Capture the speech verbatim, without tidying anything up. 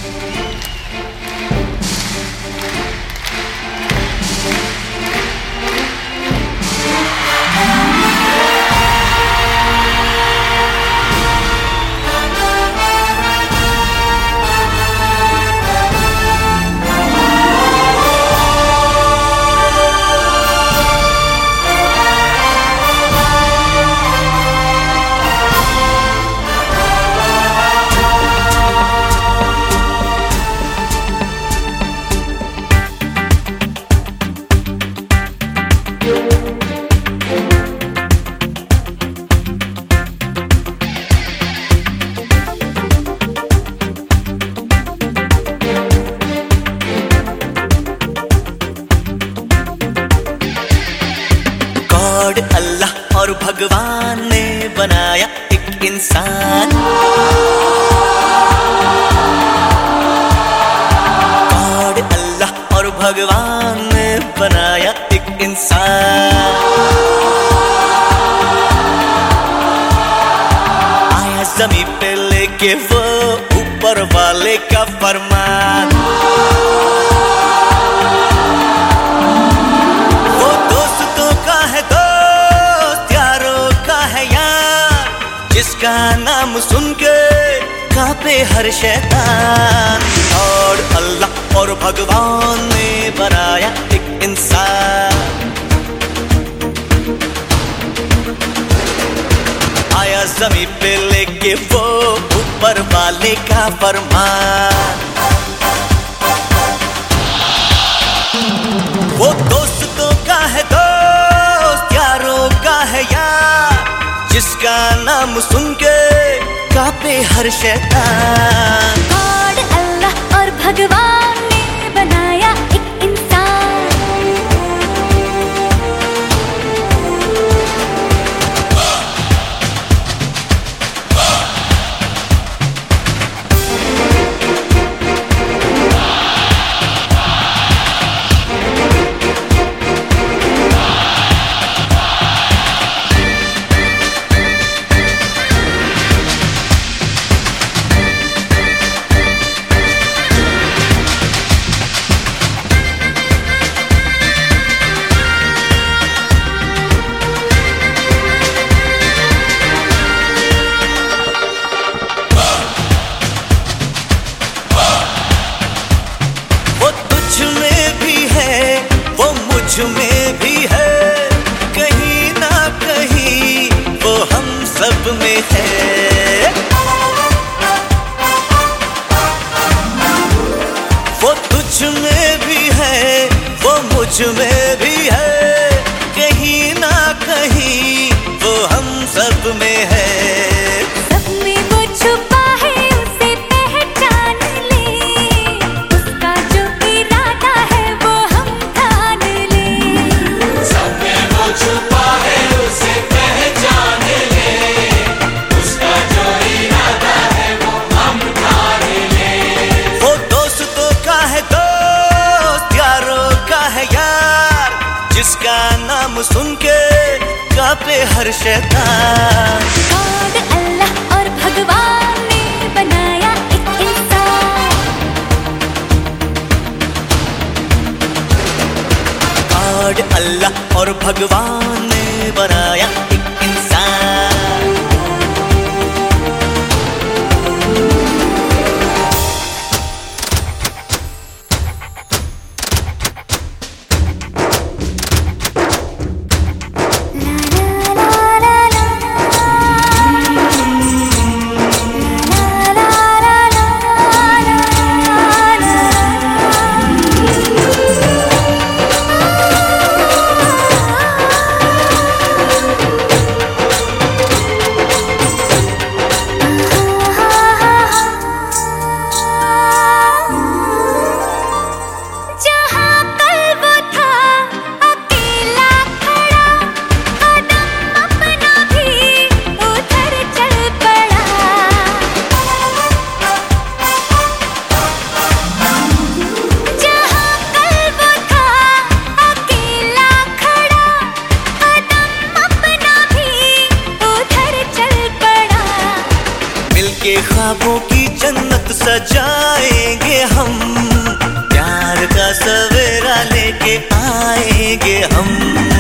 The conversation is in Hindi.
गॉड अल्लाह और भगवान ने बनाया एक इंसान। गॉड अल्लाह और भगवान ने बनाया एक इंसान। आया ज़मीन पे लेके वो ऊपर वाले का फरमान। जिसका नाम सुन के कांपे हर शैतान। और अल्लाह और भगवान ने बनाया एक इंसान। आया ज़मीन पे लेके वो ऊपर वाले का फरमान। वो दोस्तों का है दोस्त, यारों का है यार, जिसका नाम सुन के कांपे हर शैतान। गॉड अल्लाह और भगवान ने बनाया एक इंसान। मुझ में भी है, कहीं ना कहीं वो हम सब में है। वो तुझ में भी है, वो मुझ में भी है, कहीं ना कहीं वो हम सब में है। सब में वो छुपा है, उसे पहचान ले, उसका जो इरादा है वो हम ठान ले। सब में वो छुपा है, उसे पहचान ले, उसका जो इरादा है वो हम ठान ले। वो दोस्तों का है दोस्त, यारों का है यार, जिसका नाम सुन के कांपे हर शैतान। गॉड अल्लाह और भगवान ने बनाया एक इंसान। गॉड अल्लाह और भगवान ने बनाया एक इंसान। सजाएंगे हम, प्यार का सवेरा लेके आएंगे हम।